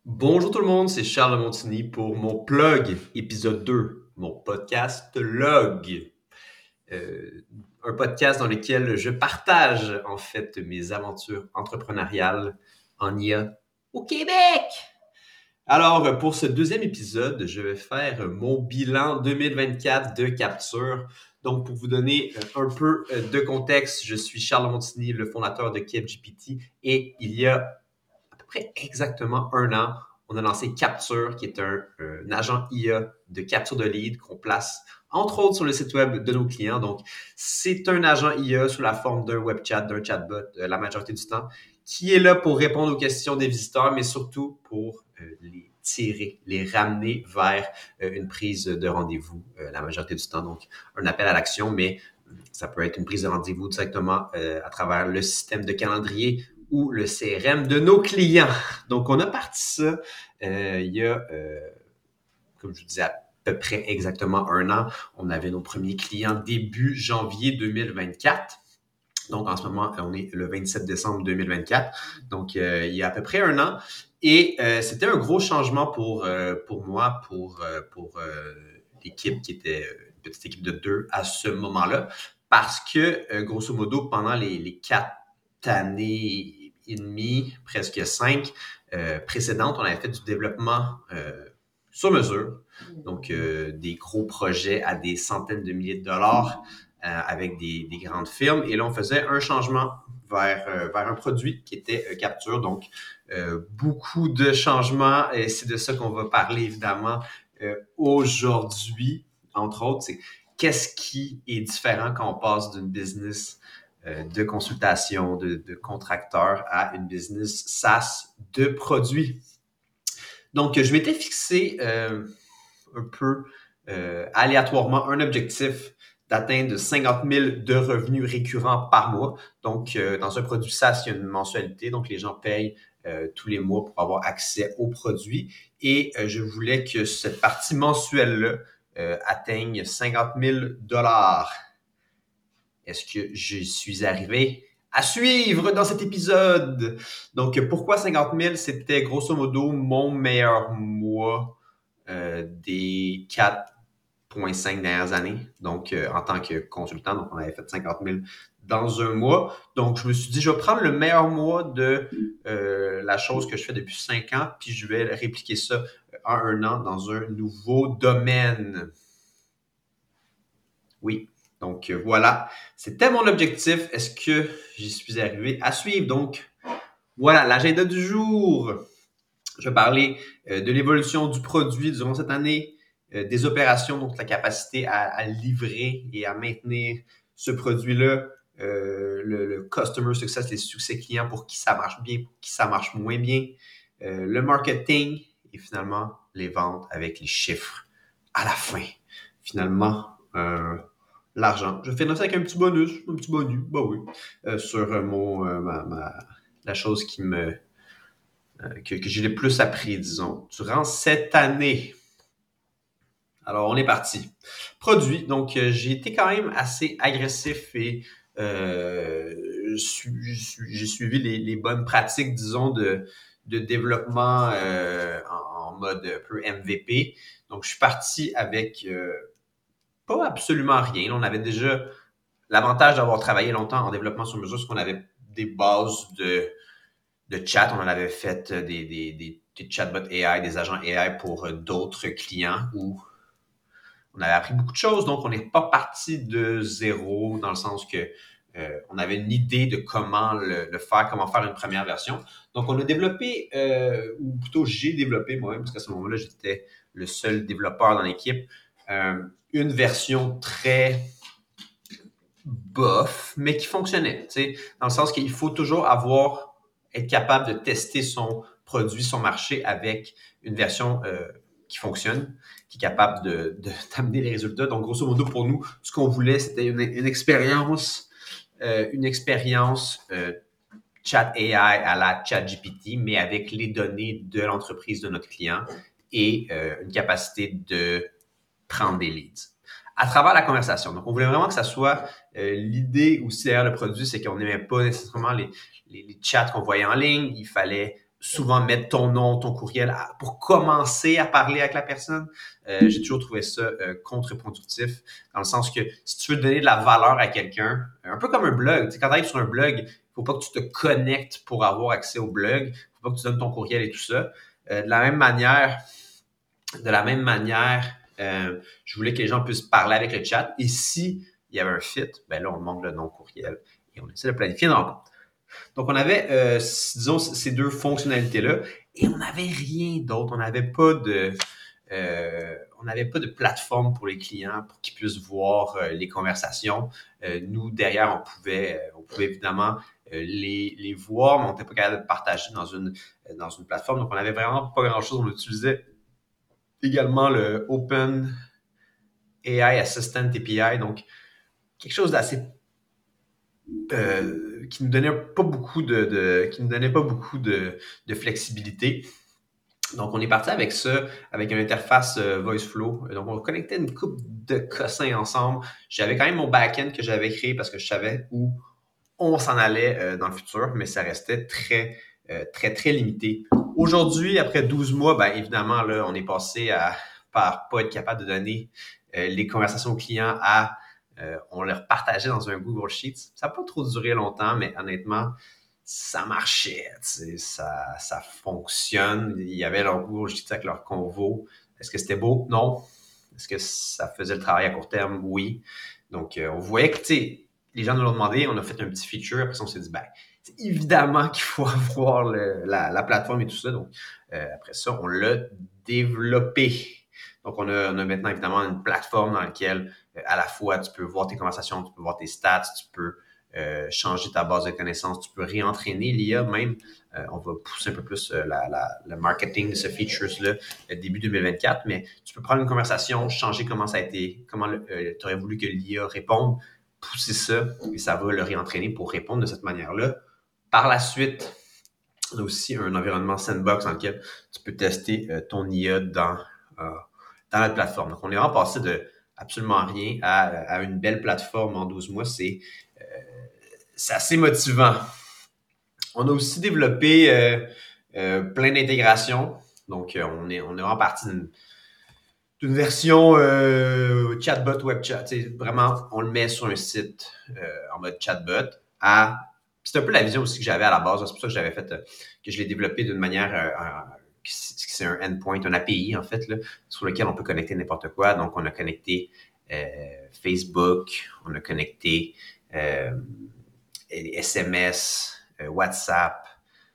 Bonjour tout le monde, c'est Charles Montigny pour mon plug, épisode 2, mon podcast Log. Euh, un podcast dans lequel je partage en fait mes aventures entrepreneuriales en IA au Québec. Alors, pour ce deuxième épisode, je vais faire mon bilan 2024 de capture. Donc, pour vous donner un peu de contexte, je suis Charles Montigny, le fondateur de KevGPT, et il y a à peu près exactement un an, on a lancé Capture, qui est un agent IA de capture de lead qu'on place entre autres sur le site web de nos clients. Donc, c'est un agent IA sous la forme d'un web chat, d'un chatbot, la majorité du temps, qui est là pour répondre aux questions des visiteurs, mais surtout pour les tirer, les ramener vers une prise de rendez-vous la majorité du temps. Donc, un appel à l'action, mais ça peut être une prise de rendez-vous directement à travers le système de calendrier ou le CRM de nos clients. Donc, on a parti ça il y a, comme je vous disais, à peu près exactement un an. On avait nos premiers clients début janvier 2024. Donc, en ce moment, on est le 27 décembre 2024. Donc, il y a à peu près un an. Et c'était un gros changement pour moi, pour l'équipe qui était une petite équipe de deux à ce moment-là. Parce que, grosso modo, pendant les 4 années et demie, presque 5 précédentes, on avait fait du développement sur mesure. Donc, des gros projets à des centaines de milliers de dollars avec des grandes firmes. Et là, on faisait un changement vers un produit qui était Capture. Donc, beaucoup de changements et c'est de ça qu'on va parler évidemment aujourd'hui, entre autres. C'est qu'est-ce qui est différent quand on passe d'une business de consultation, de contracteur à une business SaaS de produits. Donc, je m'étais fixé un peu aléatoirement un objectif d'atteindre 50 000 de revenus récurrents par mois. Donc, dans un produit SaaS, il y a une mensualité. Donc, les gens payent tous les mois pour avoir accès aux produits. Et je voulais que cette partie mensuelle-là atteigne 50 000 dollars. Est-ce que je suis arrivé à suivre dans cet épisode? Donc, pourquoi 50 000? C'était grosso modo mon meilleur mois des 4,5 dernières années. Donc, en tant que consultant, donc on avait fait 50 000 dans un mois. Donc, je me suis dit, je vais prendre le meilleur mois de la chose que je fais depuis 5 ans, puis je vais répliquer ça en un an dans un nouveau domaine. Oui. Donc, voilà. C'était mon objectif. Est-ce que j'y suis arrivé à suivre? Donc, voilà, l'agenda du jour. Je vais parler de l'évolution du produit durant cette année, des opérations, donc la capacité à livrer et à maintenir ce produit-là, le customer success, les succès clients pour qui ça marche bien, pour qui ça marche moins bien, le marketing et finalement les ventes avec les chiffres à la fin. Finalement, l'argent. Je finis ça avec un petit bonus, bah oui, sur la chose que j'ai le plus appris, disons, durant cette année. Alors, on est parti. Produit. Donc, j'ai été quand même assez agressif et j'ai suivi les bonnes pratiques, disons, de développement en mode un peu MVP. Donc, je suis parti avec pas absolument rien. On avait déjà l'avantage d'avoir travaillé longtemps en développement sur mesure, c'est qu'on avait des bases de chat. On en avait fait des chatbots AI, des agents AI pour d'autres clients où on avait appris beaucoup de choses. Donc, on n'est pas parti de zéro dans le sens que on avait une idée de comment le faire, comment faire une première version. Donc, on a développé, ou plutôt j'ai développé moi-même, parce qu'à ce moment-là, j'étais le seul développeur dans l'équipe, une version très bof, mais qui fonctionnait, tu sais, dans le sens qu'il faut toujours être capable de tester son produit, son marché avec une version qui fonctionne, qui est capable d'amener les résultats. Donc, grosso modo, pour nous, ce qu'on voulait, c'était une expérience, chat AI à la chat GPT, mais avec les données de l'entreprise de notre client et une capacité de prendre des leads à travers la conversation. Donc, on voulait vraiment que ça soit l'idée aussi derrière le produit, c'est qu'on n'aimait pas nécessairement les chats qu'on voyait en ligne. Il fallait souvent mettre ton nom, ton courriel pour commencer à parler avec la personne. J'ai toujours trouvé ça contre-productif, dans le sens que si tu veux donner de la valeur à quelqu'un, un peu comme un blog, tu sais, quand tu arrives sur un blog, il faut pas que tu te connectes pour avoir accès au blog, il faut pas que tu donnes ton courriel et tout ça. De la même manière, je voulais que les gens puissent parler avec le chat, et si il y avait un fit, ben là, on demande le nom courriel et on essaie de planifier une rencontre. Donc, on avait, disons, ces deux fonctionnalités-là, et on n'avait rien d'autre. On n'avait pas de plateforme pour les clients pour qu'ils puissent voir les conversations. Nous, derrière, on pouvait évidemment les voir, mais on n'était pas capable de partager dans une plateforme. Donc, on n'avait vraiment pas grand-chose. On utilisait également le Open AI Assistant API, donc quelque chose d'assez qui nous donnait pas beaucoup qui nous donnait pas beaucoup de flexibilité. Donc, on est parti avec ça, avec une interface VoiceFlow. Donc, on connectait une couple de cossins ensemble. J'avais quand même mon back-end que j'avais créé parce que je savais où on s'en allait dans le futur, mais ça restait très, très, très limité. Aujourd'hui, après 12 mois, ben évidemment, là, on est passé par pas être capable de donner les conversations aux clients on les partageait dans un Google Sheets. Ça n'a pas trop duré longtemps, mais honnêtement, ça marchait, ça fonctionne. Il y avait leur Google Sheets avec leur convo. Est-ce que c'était beau? Non. Est-ce que ça faisait le travail à court terme? Oui. Donc, on voyait que, tu sais, les gens nous l'ont demandé, on a fait un petit feature, après ça, on s'est dit, ben, c'est évidemment qu'il faut avoir la plateforme et tout ça. Donc, après ça, on l'a développé. Donc, on a maintenant évidemment une plateforme dans laquelle, à la fois, tu peux voir tes conversations, tu peux voir tes stats, tu peux changer ta base de connaissances, tu peux réentraîner l'IA même. On va pousser un peu plus le marketing de ce feature-là début 2024, mais tu peux prendre une conversation, changer comment ça a été, comment tu aurais voulu que l'IA réponde, pousser ça, et ça va le réentraîner pour répondre de cette manière-là. Par la suite, on a aussi un environnement sandbox dans lequel tu peux tester ton IA dans la plateforme. Donc, on est vraiment passé de absolument rien à une belle plateforme en 12 mois. C'est assez motivant. On a aussi développé plein d'intégrations. Donc, on est vraiment parti d'une version chatbot web chat. T'sais, vraiment, on le met sur un site en mode chatbot. C'est un peu la vision aussi que j'avais à la base. C'est pour ça que j'avais fait que je l'ai développé d'une manière c'est un endpoint, un API en fait, là, sur lequel on peut connecter n'importe quoi. Donc, on a connecté Facebook, on a connecté SMS, WhatsApp,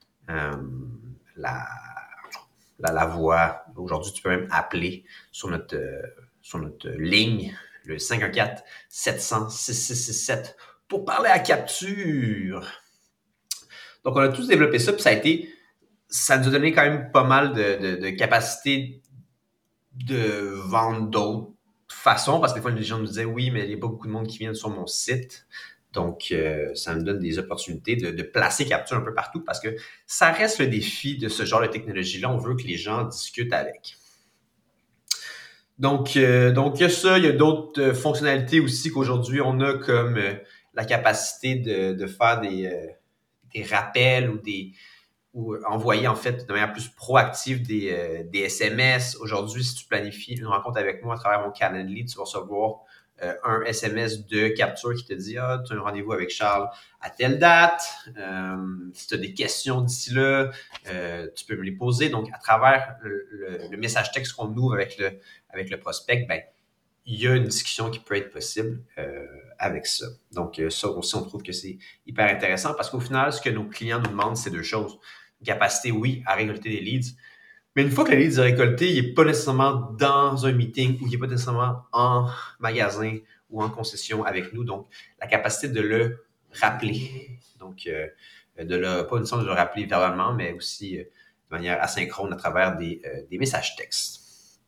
la, la voix. Aujourd'hui, tu peux même appeler sur notre ligne, le 514-700-6667, pour parler à capture. Donc, on a tous développé ça, puis ça nous a donné quand même pas mal de capacité de vendre d'autres façons, parce que des fois, les gens nous disaient, oui, mais il n'y a pas beaucoup de monde qui vient sur mon site. Donc, ça nous donne des opportunités de placer Capture un peu partout, parce que ça reste le défi de ce genre de technologie-là. On veut que les gens discutent avec. Donc, il y a ça. Il y a d'autres fonctionnalités aussi qu'aujourd'hui, on a comme la capacité de faire des rappels ou envoyer en fait de manière plus proactive des SMS. Aujourd'hui, si tu planifies une rencontre avec moi à travers mon Calendly, tu vas recevoir un SMS de capture qui te dit « Ah, tu as un rendez-vous avec Charles à telle date. Si tu as des questions d'ici là, tu peux me les poser. » Donc, à travers le message texte qu'on ouvre avec le prospect, ben, il y a une discussion qui peut être possible avec ça. Donc, ça aussi, on trouve que c'est hyper intéressant parce qu'au final, ce que nos clients nous demandent, c'est deux choses. Une capacité, oui, à récolter des leads, mais une fois que le lead est récolté, il n'est pas nécessairement dans un meeting ou il n'est pas nécessairement en magasin ou en concession avec nous. Donc, la capacité de le rappeler. Donc, pas nécessairement de le rappeler verbalement, mais aussi de manière asynchrone à travers des messages textes.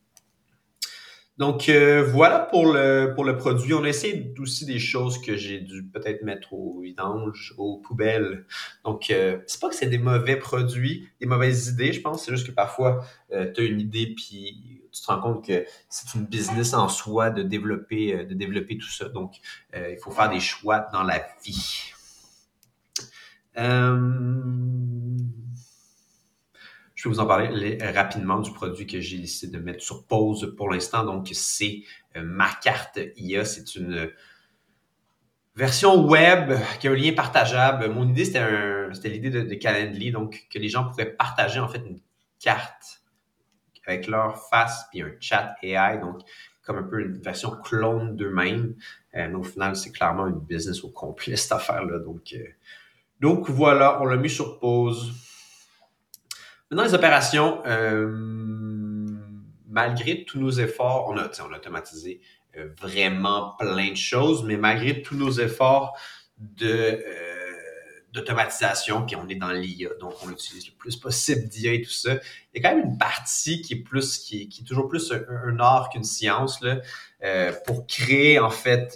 Donc, voilà pour le produit. On a essayé aussi des choses que j'ai dû peut-être mettre au vidange, aux poubelles. Donc, c'est pas que c'est des mauvais produits, des mauvaises idées, je pense. C'est juste que parfois, tu as une idée puis tu te rends compte que c'est une business en soi de développer tout ça. Donc, il faut faire des choix dans la vie. Je peux vous en parler rapidement du produit que j'ai décidé de mettre sur pause pour l'instant. Donc, c'est ma carte IA. C'est une version web qui a un lien partageable. Mon idée, c'était l'idée de Calendly, donc que les gens pourraient partager en fait une carte avec leur face puis un chat AI, donc comme un peu une version clone d'eux-mêmes. Mais au final, c'est clairement une business au complet, cette affaire-là. Donc voilà, on l'a mis sur pause. Maintenant, les opérations, malgré tous nos efforts, on a automatisé vraiment plein de choses, mais malgré tous nos efforts d'automatisation, puis on est dans l'IA, donc on utilise le plus possible d'IA et tout ça. Il y a quand même une partie qui est toujours plus un art qu'une science là, pour créer en fait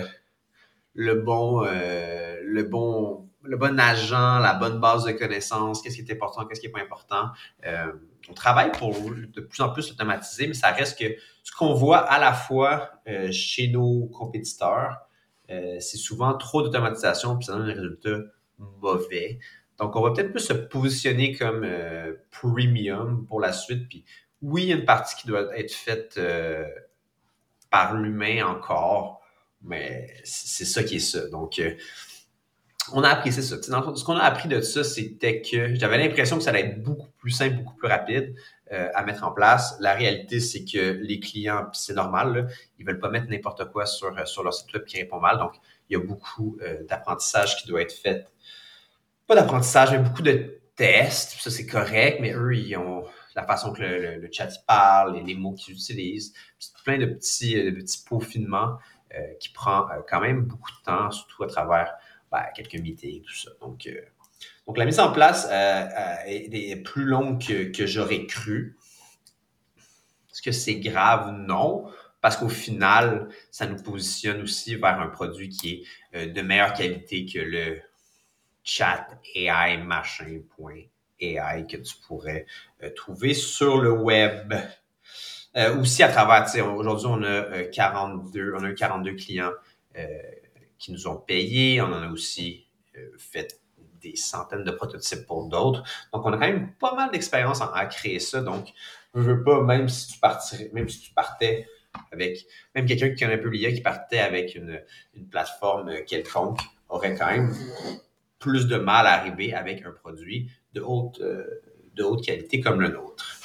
le bon agent, la bonne base de connaissances, qu'est-ce qui est important, qu'est-ce qui est pas important. On travaille pour de plus en plus automatiser, mais ça reste que ce qu'on voit à la fois chez nos compétiteurs, c'est souvent trop d'automatisation, puis ça donne un résultat mauvais. Donc, on va peut-être plus se positionner comme premium pour la suite. Puis oui, il y a une partie qui doit être faite par l'humain encore, mais c'est ça qui est ça. Donc, on a appris, c'est ça. Dans le fond, ce qu'on a appris de ça, c'était que j'avais l'impression que ça allait être beaucoup plus simple, beaucoup plus rapide à mettre en place. La réalité, c'est que les clients, puis c'est normal, là, ils veulent pas mettre n'importe quoi sur leur site web qui répond mal. Donc, il y a beaucoup d'apprentissage qui doit être fait. Pas d'apprentissage, mais beaucoup de tests. Puis ça, c'est correct, mais eux, ils ont la façon que le chat parle, les mots qu'ils utilisent. Puis c'est plein de petits peaufinements qui prend quand même beaucoup de temps, surtout à travers quelques meetings, tout ça. Donc la mise en place est plus longue que j'aurais cru. Est-ce que c'est grave? Non. Parce qu'au final, ça nous positionne aussi vers un produit qui est de meilleure qualité que le chat AI machin.ai que tu pourrais trouver sur le web. Aussi à travers, aujourd'hui, on a 42 clients qui nous ont payé. On en a aussi fait des centaines de prototypes pour d'autres. Donc, on a quand même pas mal d'expérience à créer ça. Donc, je veux pas, même si tu partais avec, même quelqu'un qui connaît un peu l'IA, qui partait avec une plateforme quelconque, aurait quand même plus de mal à arriver avec un produit de haute qualité comme le nôtre.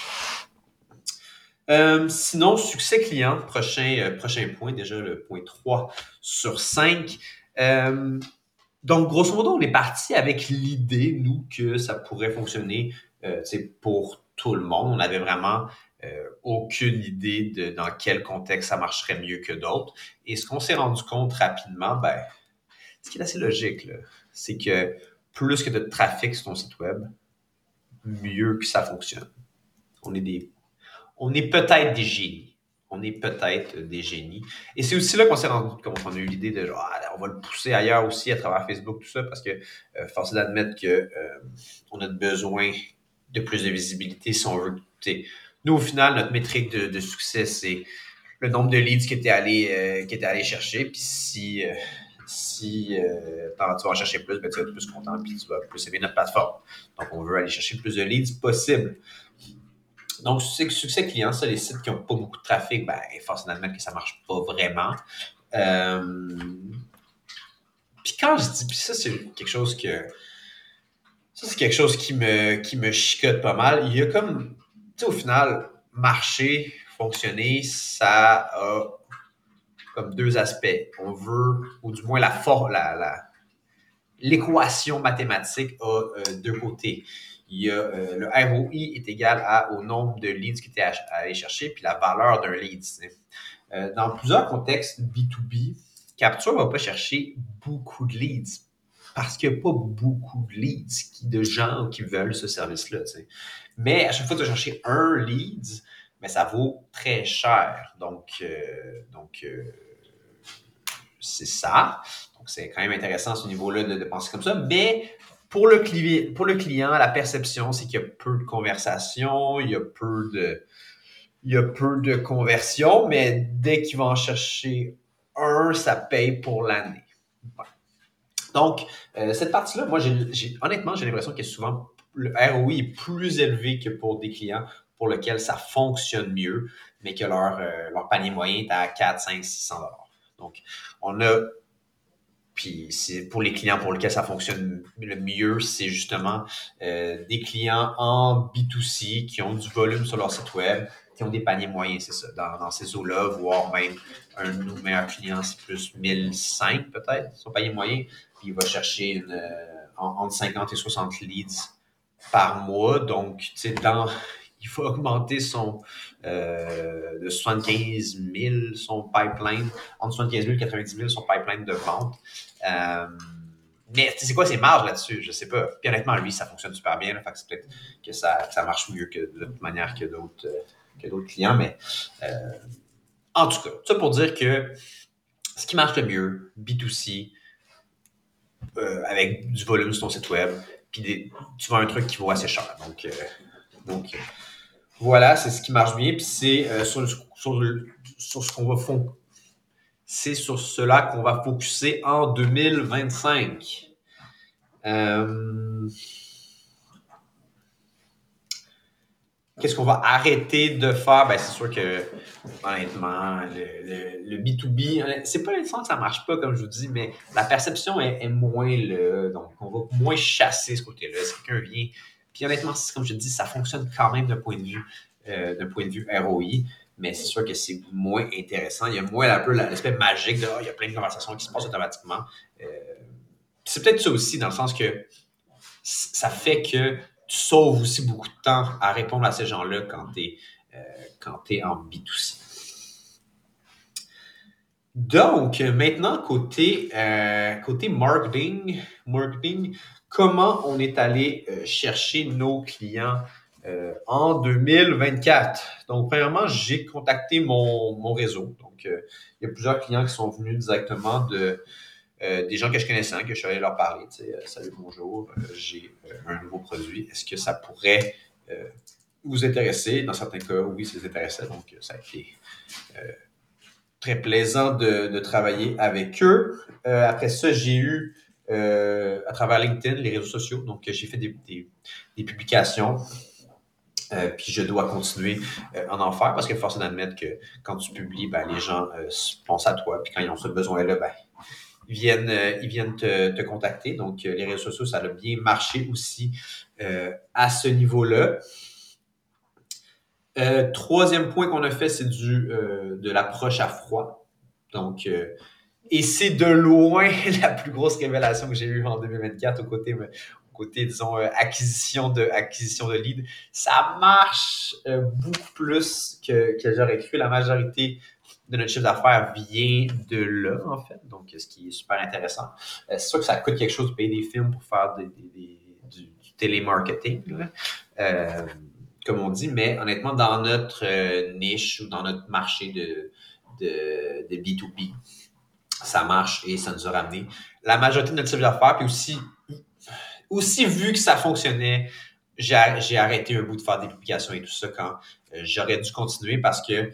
Sinon, succès client, prochain point, déjà le point 3 sur 5. Donc, grosso modo, on est parti avec l'idée, nous, que ça pourrait fonctionner pour tout le monde. On n'avait vraiment aucune idée de dans quel contexte ça marcherait mieux que d'autres. Et ce qu'on s'est rendu compte rapidement, ce qui est assez logique, là, c'est que plus que de trafic sur ton site web, mieux que ça fonctionne. On est peut-être des génies. On est peut-être des génies. Et c'est aussi là qu'on s'est rendu compte, on a eu l'idée de genre, on va le pousser ailleurs aussi à travers Facebook, tout ça, parce que force est d'admettre que on a besoin de plus de visibilité si on veut. Nous, au final, notre métrique de succès, c'est le nombre de leads que tu es allé chercher. Puis si tu vas en chercher plus, tu vas être plus content puis tu vas plus aimer notre plateforme. Donc, on veut aller chercher le plus de leads possible. Donc, succès client, ça, les sites qui n'ont pas beaucoup de trafic, forcément que ça ne marche pas vraiment. Puis quand je dis, puis ça, c'est quelque chose qui me chicote pas mal. Il y a comme, tu sais, au final, marcher, fonctionner, ça a comme deux aspects. On veut, ou du moins l'équation mathématique a deux côtés. Il y a le ROI est égal au nombre de leads que tu es allé chercher, puis la valeur d'un lead. Dans plusieurs contextes B2B, Capture ne va pas chercher beaucoup de leads parce qu'il n'y a pas beaucoup de leads de gens qui veulent ce service-là. Mais à chaque fois que tu vas chercher un lead, ça vaut très cher. Donc c'est ça. Donc, c'est quand même intéressant à ce niveau-là de penser comme ça. Mais pour le client, la perception, c'est qu'il y a peu de conversations, il y a peu de conversions, mais dès qu'il va en chercher un, ça paye pour l'année. Ouais. Donc, cette partie-là, moi, honnêtement, j'ai l'impression qu'elle est souvent le ROI est plus élevé que pour des clients pour lesquels ça fonctionne mieux, mais que leur panier moyen est à 4, 5, 600 dollars. Donc, on a, puis c'est pour les clients pour lesquels ça fonctionne le mieux, c'est justement des clients en B2C qui ont du volume sur leur site web, qui ont des paniers moyens, c'est ça, dans ces eaux-là, voire même un de nos meilleurs clients, c'est plus 1005 peut-être, son panier moyen, puis il va chercher entre 50 et 60 leads par mois. Donc, tu sais, il faut augmenter de 75 000 son pipeline, entre 75 000 et 90 000 son pipeline de vente. Mais c'est quoi ses marges là-dessus? Je sais pas. Puis honnêtement, lui, ça fonctionne super bien. Là, fait que c'est peut-être que ça marche mieux que de toute manière que d'autres clients. Mais en tout cas, ça pour dire que ce qui marche le mieux, B2C, avec du volume sur ton site web, puis tu vends un truc qui vaut assez cher. Donc voilà, c'est ce qui marche bien. Puis c'est sur ce qu'on va c'est sur cela qu'on va focuser en 2025. Qu'est-ce qu'on va arrêter de faire? Ben, c'est sûr que, honnêtement, le B2B, c'est pas le sens que ça marche pas, comme je vous dis, mais la perception est moins là. Donc, on va moins chasser ce côté-là. Si quelqu'un vient, puis honnêtement, comme je te dis, ça fonctionne quand même d'un point de vue ROI, mais c'est sûr que c'est moins intéressant. Il y a moins un peu l'aspect magique de, il y a plein de conversations qui se passent automatiquement. C'est peut-être ça aussi, dans le sens que ça fait que tu sauves aussi beaucoup de temps à répondre à ces gens-là quand tu es en B2C. Donc, maintenant, côté marketing, comment on est allé chercher nos clients en 2024? Donc, premièrement, j'ai contacté mon réseau. Donc, il y a plusieurs clients qui sont venus directement des gens que je connaissais, que je suis allé leur parler. Salut, bonjour, j'ai un nouveau produit. Est-ce que ça pourrait vous intéresser? Dans certains cas, oui, ça les intéressait. Donc, ça a été très plaisant de travailler avec eux. Après ça, j'ai eu, à travers LinkedIn, les réseaux sociaux, donc j'ai fait des publications. Puis je dois continuer en faire parce que force est d'admettre que quand tu publies, ben, les gens pensent à toi. Puis quand ils ont ce besoin-là, ben, ils viennent te contacter. Donc, les réseaux sociaux, ça a bien marché aussi à ce niveau-là. Troisième point qu'on a fait, c'est de l'approche à froid. Donc, et c'est de loin la plus grosse révélation que j'ai eue en 2024 au côté disons, acquisition de leads. Ça marche beaucoup plus que j'aurais cru. La majorité de notre chiffre d'affaires vient de là, en fait. Donc, ce qui est super intéressant. C'est sûr que ça coûte quelque chose de payer des films pour faire du télémarketing, comme on dit, mais honnêtement, dans notre niche ou dans notre marché de B2B, ça marche et ça nous a ramené la majorité de notre chiffre d'affaires. Puis aussi vu que ça fonctionnait, j'ai arrêté un bout de faire des publications et tout ça quand j'aurais dû continuer parce que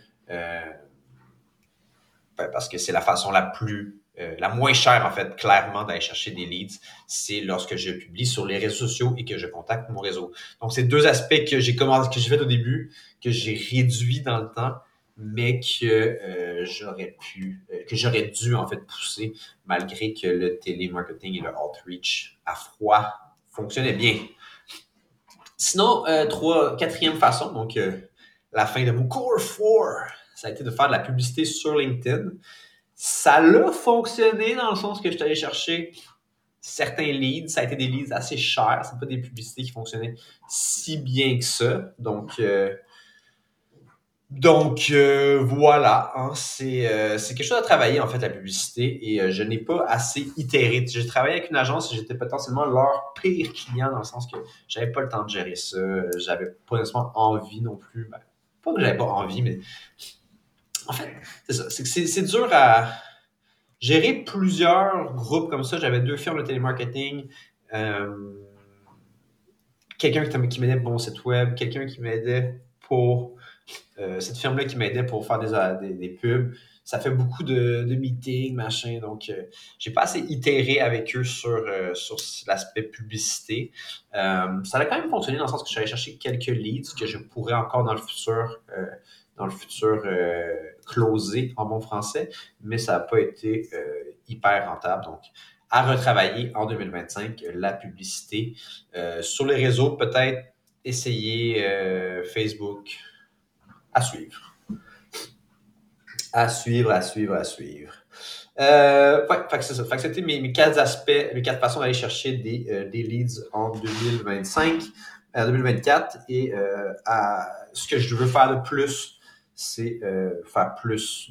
c'est la façon la moins chère, en fait, clairement, d'aller chercher des leads, c'est lorsque je publie sur les réseaux sociaux et que je contacte mon réseau. Donc, c'est deux aspects que j'ai fait au début, que j'ai réduit dans le temps, mais que j'aurais dû, en fait, pousser, malgré que le télémarketing et le outreach à froid fonctionnaient bien. Sinon, quatrième façon, donc, la fin de mon Core 4, ça a été de faire de la publicité sur LinkedIn. Ça l'a fonctionné dans le sens que je suis allé chercher certains leads. Ça a été des leads assez chers. C'est pas des publicités qui fonctionnaient si bien que ça. Donc voilà. Hein, c'est quelque chose à travailler, en fait, la publicité. Et je n'ai pas assez itéré. J'ai travaillé avec une agence et j'étais potentiellement leur pire client dans le sens que j'avais pas le temps de gérer ça. J'avais pas nécessairement envie non plus. Ben, pas que j'avais pas envie, mais en fait, c'est ça. C'est dur à gérer plusieurs groupes comme ça. J'avais 2 firmes de télémarketing, quelqu'un qui m'aidait pour mon site web, quelqu'un qui m'aidait pour cette firme-là qui m'aidait pour faire des pubs. ça fait beaucoup de meetings, machin. Donc, j'ai pas assez itéré avec eux sur l'aspect publicité. Ça a quand même fonctionné dans le sens que j'allais chercher quelques leads que je pourrais encore dans le futur closer en bon français, mais ça n'a pas été hyper rentable. Donc, à retravailler en 2025, la publicité. Sur les réseaux, peut-être essayer Facebook. À suivre. À suivre, à suivre, à suivre. Ouais, fait que c'est ça. Fait que c'était mes quatre aspects, les quatre façons d'aller chercher des leads en 2025, 2024. Et ce que je veux faire de plus, c'est faire plus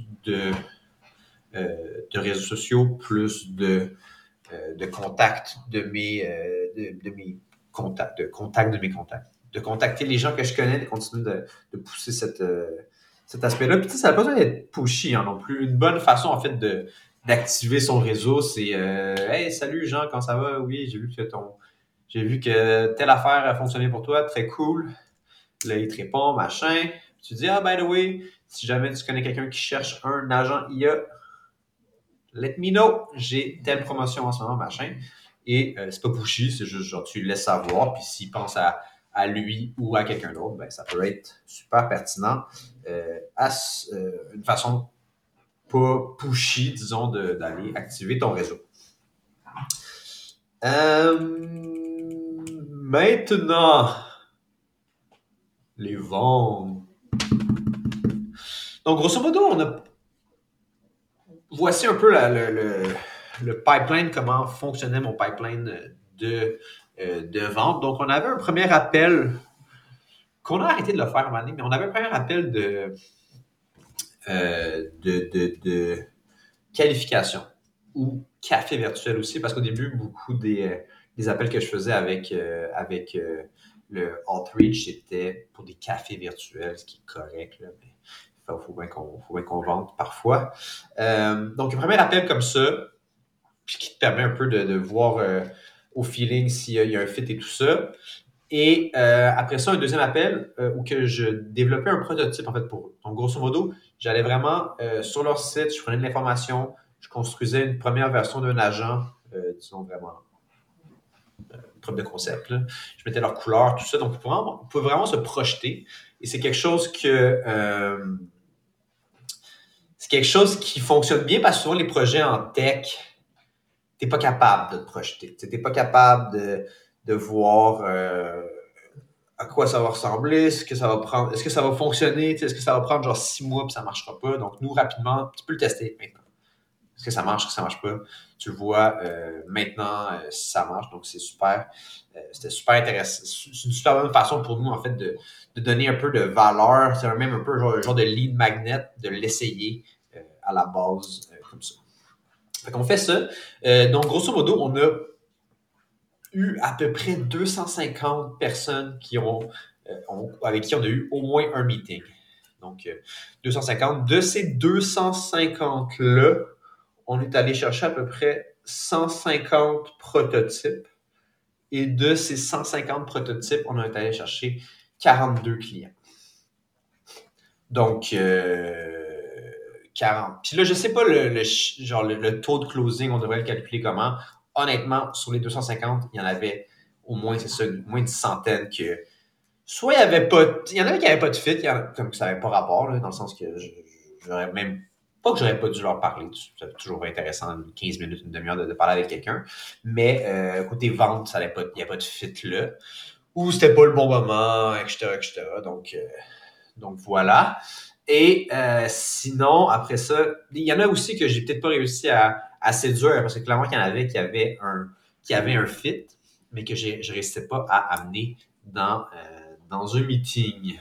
de réseaux sociaux, plus de contacts de mes contacts, de contacts de mes contacts. De contacter les gens que je connais, de continuer de pousser cet aspect-là. Puis, tu sais, ça n'a pas besoin d'être pushy non plus. Une bonne façon, en fait, d'activer son réseau, c'est Hey, salut Jean, comment ça va? Oui, j'ai vu que telle affaire a fonctionné pour toi, très cool. Là, il te répond, machin. Puis tu dis, ah, by the way, si jamais tu connais quelqu'un qui cherche un agent IA, let me know, j'ai telle promotion en ce moment, machin. Et c'est pas pushy, c'est juste genre tu le laisses savoir, puis s'il pense à lui ou à quelqu'un d'autre, ben ça peut être super pertinent. Une façon pas pushy, disons, d'aller activer ton réseau. Maintenant, les ventes. Donc, grosso modo, voici un peu le pipeline, comment fonctionnait mon pipeline de vente. Donc, on avait un premier appel qu'on a arrêté de le faire à un moment donné, mais on avait un premier appel de qualification ou café virtuel aussi, parce qu'au début, beaucoup des appels que je faisais avec le Outreach, c'était pour des cafés virtuels, ce qui est correct, là, mais il faut bien qu'on vende parfois. Donc, un premier appel comme ça, puis qui te permet un peu de voir au feeling s'il y a un fit et tout ça. Et après ça, un deuxième appel où que je développais un prototype en fait pour eux. Donc, grosso modo, j'allais vraiment sur leur site, je prenais de l'information, je construisais une première version d'un agent, disons vraiment une preuve de concept. Là. Je mettais leurs couleurs, tout ça. Donc, on peut vraiment se projeter. Et c'est quelque chose qui fonctionne bien parce que souvent les projets en tech, t'es pas capable de te projeter. T'es pas capable de voir à quoi ça va ressembler, est-ce que ça va prendre, est-ce que ça va fonctionner, est-ce que ça va prendre genre 6 mois puis ça marchera pas. Donc nous, rapidement, tu peux le tester maintenant. Est-ce que ça marche, est-ce que ça marche pas? Tu le vois maintenant si ça marche. Donc c'est super. C'était super intéressant. C'est une super bonne façon pour nous, en fait, de donner un peu de valeur. C'est même un peu genre de lead magnet, de l'essayer à la base comme ça. Fait qu'on fait ça. Donc, grosso modo, on a eu à peu près 250 personnes avec qui on a eu au moins un meeting. Donc, 250. De ces 250-là, on est allé chercher à peu près 150 prototypes. Et de ces 150 prototypes, on est allé chercher 42 clients. Donc, 40. Puis là, je sais pas le taux de closing, on devrait le calculer comment. Honnêtement, sur les 250, il y en avait au moins, c'est ça, moins une centaine que soit il y avait pas, il y en avait qui n'avaient pas de fit, comme ça n'avait pas rapport, là, dans le sens que j'aurais même, pas que j'aurais pas dû leur parler, c'est toujours intéressant, 15 minutes, une demi-heure de parler avec quelqu'un, mais côté vente, il n'y a pas de fit là, ou c'était pas le bon moment, etc., etc. Donc voilà. Et sinon, après ça, il y en a aussi que j'ai peut-être pas réussi à séduire, parce que clairement, il y en avait qui avaient un fit, mais que je réussissais pas à amener dans un meeting.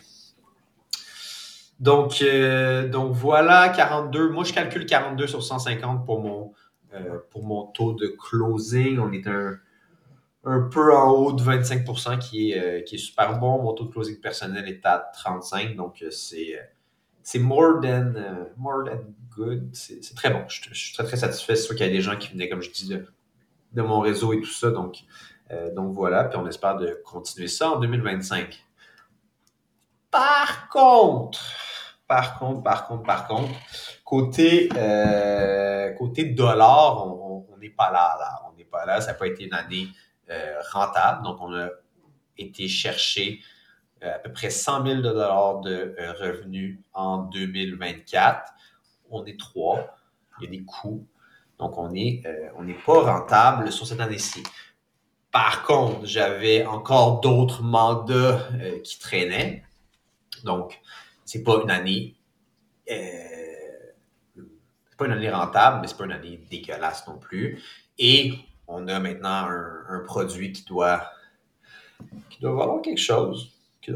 Donc voilà, 42. Moi, je calcule 42 sur 150 pour mon taux de closing. On est un peu en haut de 25% qui est super bon. Mon taux de closing personnel est à 35, donc c'est more than good. C'est très bon. Je suis très, très satisfait. C'est sûr qu'il y a des gens qui venaient, comme je dis, de mon réseau et tout ça. Donc voilà. Puis on espère de continuer ça en 2025. Par contre, Côté dollar, on n'est pas là. On n'est pas là. Ça n'a pas été une année rentable. Donc, on a été chercher à peu près 100 000 de revenus en 2024. On est 3. Il y a des coûts. Donc, on n'est pas rentable sur cette année-ci. Par contre, j'avais encore d'autres mandats qui traînaient. Donc, c'est pas une année rentable, mais c'est pas une année dégueulasse non plus. Et on a maintenant un produit qui doit valoir quelque chose.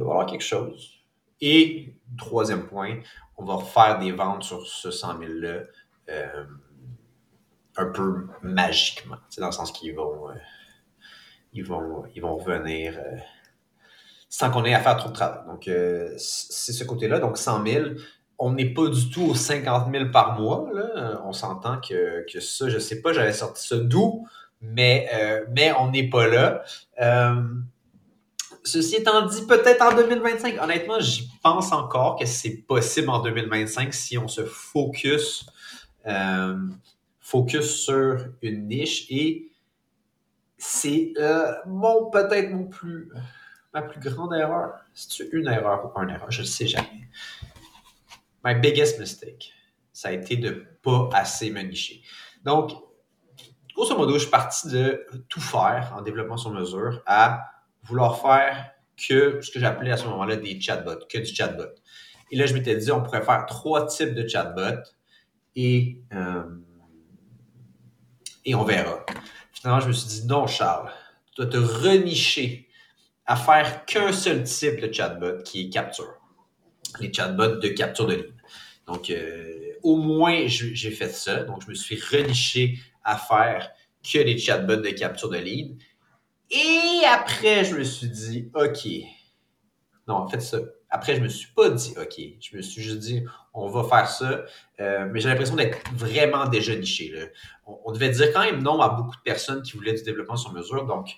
Et, troisième point, on va refaire des ventes sur ce 100 000-là un peu magiquement. C'est dans le sens qu'ils vont revenir sans qu'on ait à faire trop de travail. Donc, c'est ce côté-là. Donc, 100 000, on n'est pas du tout aux 50 000 par mois. Là. On s'entend que ça, je sais pas, j'avais sorti ça d'où, mais on n'est pas là. Ceci étant dit, peut-être en 2025. Honnêtement, j'y pense encore que c'est possible en 2025 si on se focus sur une niche. Et c'est peut-être ma plus grande erreur. C'est une erreur ou pas une erreur? Je ne sais jamais. My biggest mistake, ça a été de ne pas assez me nicher. Donc, grosso modo, je suis parti de tout faire en développement sur mesure à vouloir faire que ce que j'appelais à ce moment-là des chatbots, que du chatbot. Et là, je m'étais dit, on pourrait faire 3 types de chatbots et on verra. Finalement, je me suis dit, non, Charles, tu dois te renicher à faire qu'un seul type de chatbot qui est capture. Les chatbots de capture de ligne. Donc, au moins, j'ai fait ça. Donc, je me suis reniché à faire que des chatbots de capture de lead. Et après, je me suis dit, OK. Non, en fait, ça. Après, je me suis pas dit, OK. Je me suis juste dit, on va faire ça. Mais j'ai l'impression d'être vraiment déjà niché. Là. On devait dire quand même non à beaucoup de personnes qui voulaient du développement sur mesure. Donc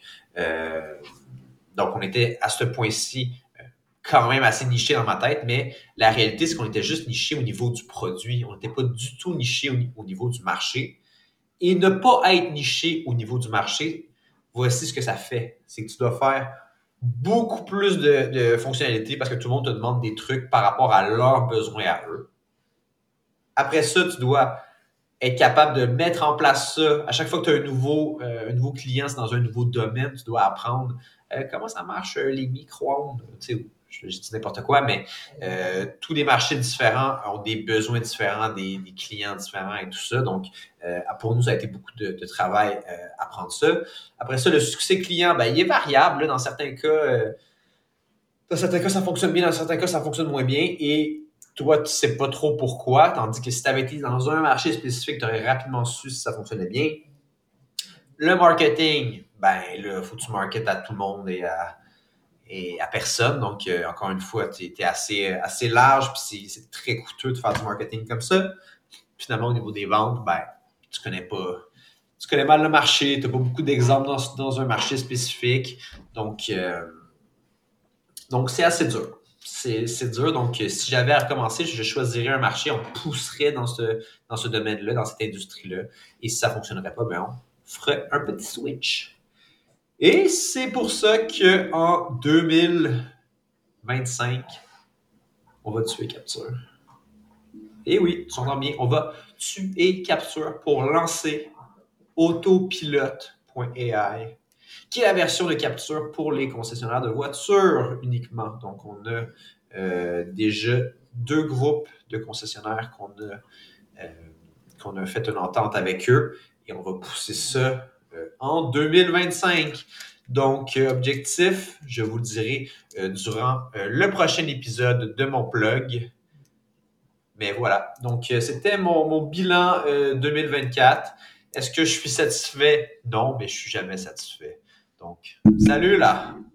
on était à ce point-ci quand même assez niché dans ma tête, mais la réalité, c'est qu'on était juste niché au niveau du produit. On n'était pas du tout niché au niveau du marché. Et ne pas être niché au niveau du marché, voici ce que ça fait. C'est que tu dois faire beaucoup plus de fonctionnalités parce que tout le monde te demande des trucs par rapport à leurs besoins à eux. Après ça, tu dois être capable de mettre en place ça. À chaque fois que tu as un nouveau client, c'est dans un nouveau domaine, tu dois apprendre comment ça marche les micro-ondes. Tu sais, je dis n'importe quoi, mais tous les marchés différents ont des besoins différents, des clients différents et tout ça. Donc, pour nous, ça a été beaucoup de travail à apprendre ça. Après ça, le succès client, ben, il est variable. Là, dans certains cas, ça fonctionne bien. Dans certains cas, ça fonctionne moins bien. Et toi, tu sais pas trop pourquoi. Tandis que si tu avais été dans un marché spécifique, tu aurais rapidement su si ça fonctionnait bien. Le marketing, ben là, faut que tu marketes à tout le monde et à personne. Donc, encore une fois, tu es assez large, puis c'est très coûteux de faire du marketing comme ça. Finalement, au niveau des ventes, ben, tu connais mal le marché, tu n'as pas beaucoup d'exemples dans un marché spécifique. Donc, c'est assez dur. C'est dur. Donc, si j'avais à recommencer, je choisirais un marché, on pousserait dans ce domaine-là, dans cette industrie-là. Et si ça ne fonctionnerait pas, ben, on ferait un petit switch. Et c'est pour ça qu'en 2025, on va tuer Capture. Et oui, tu entends bien, on va tuer Capture pour lancer autopilote.ai, qui est la version de Capture pour les concessionnaires de voitures uniquement. Donc, on a déjà 2 groupes de concessionnaires qu'on a fait une entente avec eux et on va pousser ça en 2025. Donc, objectif, je vous le dirai durant le prochain épisode de mon plug. Mais voilà, donc c'était mon bilan 2024. Est-ce que je suis satisfait? Non, mais je suis jamais satisfait. Donc, salut là!